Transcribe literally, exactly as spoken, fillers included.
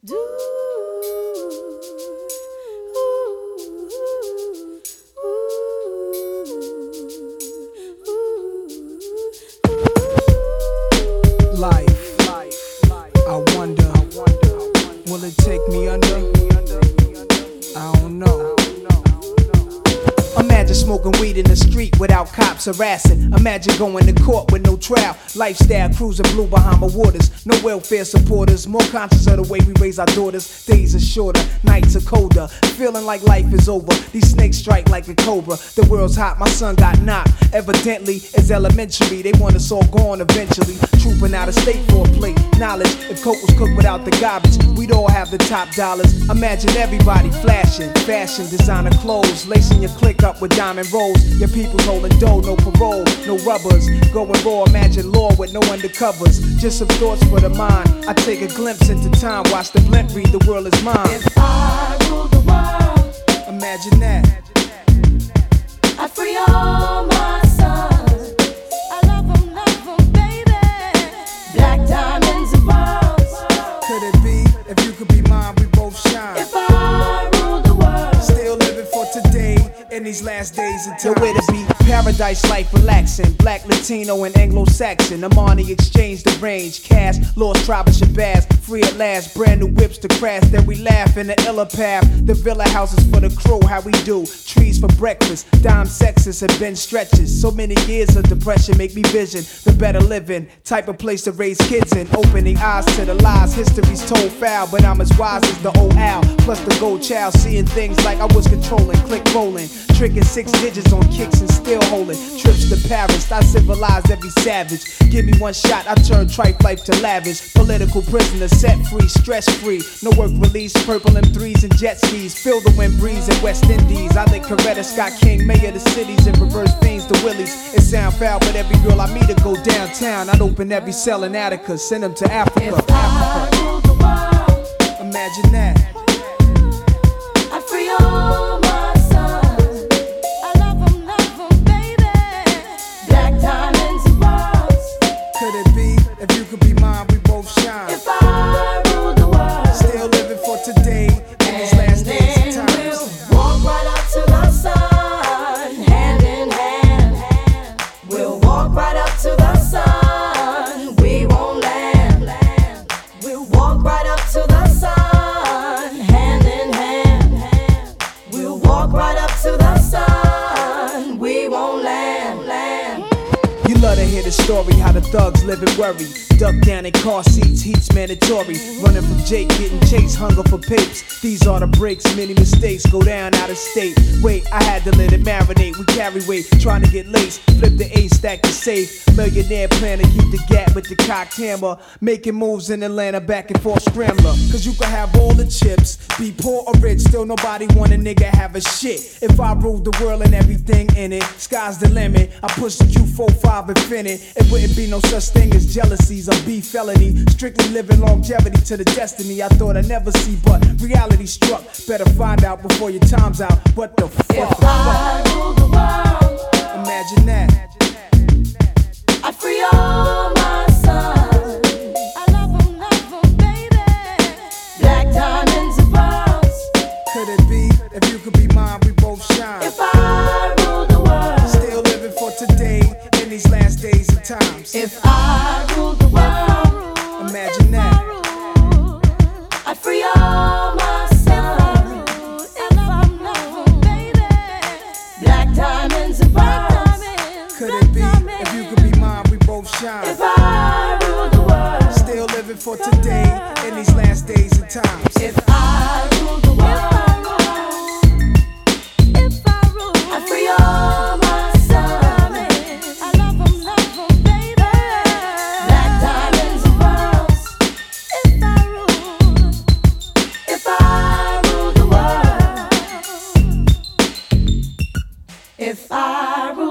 Do, ooh, ooh, ooh. Life, I wonder, will it take me under? I don't know. Imagine smoking weed in the street without cops harassing. Imagine going to court with no trial. Lifestyle cruising blue Bahama waters. No welfare supporters. More conscious of the way we raise our daughters. Days are shorter, nights are colder. Feeling like life is over. These snakes strike like a cobra. The world's hot, my son got knocked. Evidently, it's elementary. They want us all gone eventually. Trooping out of state for a plate. Knowledge, if coke was cooked without the garbage, we'd all have the top dollars. Imagine everybody flashing. Fashion, designer clothes. Lacing your click up with diamond rolls. Your people's holding dough, no parole, no rubbers. Going raw, imagine law with no undercovers. Just some thoughts for the mind. I take a glimpse into time, watch the blimp read, the world is mine. If I ruled the world, imagine that. I'd free all my sons. I love them, love them, baby. Black diamonds and pearls. Could it be, if you could be mine, we both shine. If I ruled the world, Still living for today, in these last days of time. Where to be, paradise life relaxing. Black, Latino, and Anglo-Saxon. Amani exchange the range. Cash, lost tribe of Shabazz. Free at last, brand new whips to crash. Then we laugh in the illa path. The villa houses for the crew, how we do. Trees for breakfast, dime sexes and bench stretches. So many years of depression make me vision the better living. Type of place to raise kids in. Opening eyes to the lies, history's told foul. But I'm as wise as the old owl. Plus the gold child, seeing things like I was controlling. Click rolling, tricking six digits on kicks and still holding. Trips to Paris, I civilize every savage. Give me one shot, I turn tripe life to lavish. Political prisoner, set free, stress free. No work release, purple M threes and jet skis. Feel the wind breeze in West Indies. I think Coretta Scott King, mayor of the cities, and reverse fiends to Willies. It sound foul, but every girl I meet to go downtown. I'd open every cell in Attica, send them to Africa. if I ruled the world, Imagine that. I'd free all my sons. I love them, love them, baby. Black diamonds and pearls. Could it be, if you could be mine, we both shine. If I ruled the world, Still living for today, in these last days of then we'll times. walk right up to the sun, hand in hand. We'll walk right up to the sun, we won't land. We'll walk right up to the sun, hand in hand. We'll walk right up to the sun, we won't land. land. You love to hear the story, how the thugs live in worry. Duck down in car seats, heat's mandatory. Running from Jake, getting chased, hunger for papes. These are the breaks, many mistakes go down out of state. Wait, I had to let it marinate. We carry weight, trying to get laced. Flip the ace, stack the safe. Millionaire plan to keep the gap with the cocked hammer. Making moves in Atlanta, back and forth scrambler. Cause you can have all the chips, be poor or rich, still nobody want a nigga have a shit. If I ruled the world and everything in it, sky's the limit. I push the Q forty-five Infinite. It wouldn't be no such thing as jealousies or beef felony. Strictly living longevity to the destiny I thought I'd never see, but reality struck. Better find out before your time's out. What the fuck? If I ruled the world, Imagine that. I'd free all my sons. I love them, love them, baby. Black diamonds and pearls. Could it be, if you could be mine, we both shine. If I ruled the world, Still living for today, in these last days of times. if I ruled the world, Imagine that. I'd free all my sons. I love them, love them, baby. Black diamonds and pearls. Could it be, if you could be mine, we both shine. If I ruled the world, Still living for today, in these last days of times. if I ruled the world, if I ruled, I'd free all my sons. I love them, love them, baby. Black diamonds and pearls. If I ruled, if I ruled the world, if I ruled